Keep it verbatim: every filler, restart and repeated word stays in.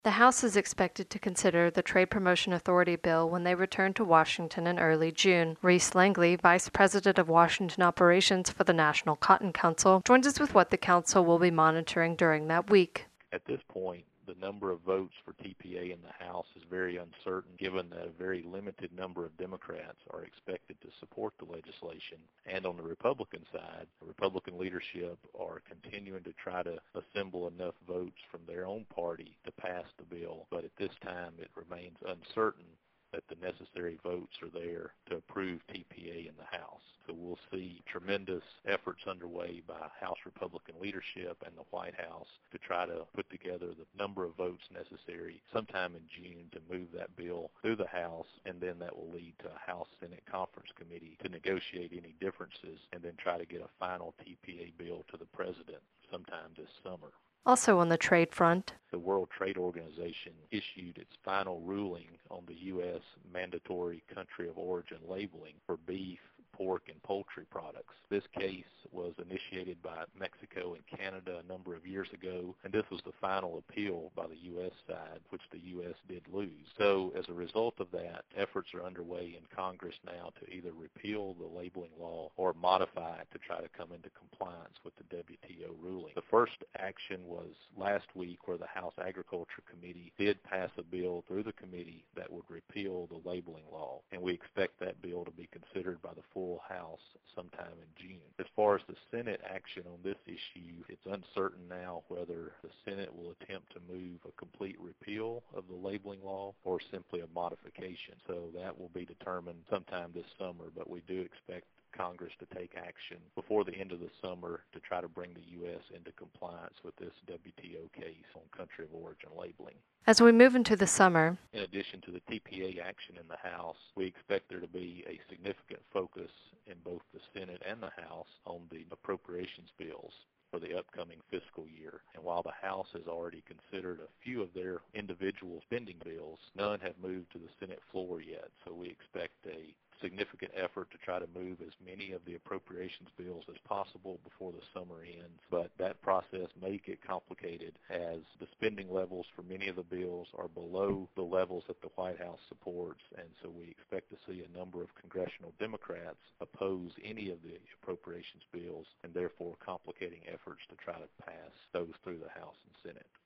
The House is expected to consider the Trade Promotion Authority bill when they return to Washington in early June. Reese Langley, Vice President of Washington Operations for the National Cotton Council, joins us with what the council will be monitoring during that week. At this point, the number of votes for T P A in the House is very uncertain, given that a very limited number of Democrats are expected to support the legislation. And on the Republican side, the Republican leadership are continuing to try to assemble enough votes from their own party to pass the bill. But at this time, it remains uncertain that the necessary votes are there to approve T P A in the House. So we'll see tremendous efforts underway by House Republican leadership and the White House to try to put together the number of votes necessary sometime in June to move that bill through the House, and then that will lead to a House-Senate Conference Committee to negotiate any differences and then try to get a final T P A bill to the President sometime this summer. Also on the trade front, the World Trade Organization issued its final ruling on the U S mandatory country of origin labeling for beef, pork, and poultry products. This case was initiated by Mexico and Canada a number of years ago, and this was the final appeal by the U S side, which the U S did lose. So as a result of that, efforts are underway in Congress now to either repeal the labeling law or modify it to try to come into compliance with the W T O ruling. The first action was last week, where the House Agriculture Committee did pass a bill through the committee that would repeal the labeling law, and we expect that bill to be considered by the full House sometime in June. As far as the Senate action on this issue, it's uncertain now whether the Senate will attempt to move a complete repeal of the labeling law or simply a modification. So that will be determined sometime this summer, but we do expect Congress to take action before the end of the summer to try to bring the U S into compliance with this W T O case on country of origin labeling. As we move into the summer, in addition to the T P A action in the House, we expect there to be a significant focus in both the Senate and the House on the appropriations bills for the upcoming fiscal year. And while the House has already considered a few of their individual spending bills, none have moved to the Senate floor yet. So we expect a significant effort to try to move as many of the appropriations bills as possible before the summer ends. But that process may get complicated as the spending levels for many of the bills are below the levels that the White House supports. And so we expect to see a number of congressional Democrats oppose any of the appropriations bills, and therefore complicating efforts to try to pass those through the House and Senate.